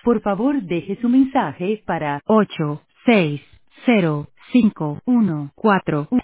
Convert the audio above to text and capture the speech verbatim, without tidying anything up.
Por favor, deje su mensaje para ocho seis cero cinco uno cuatro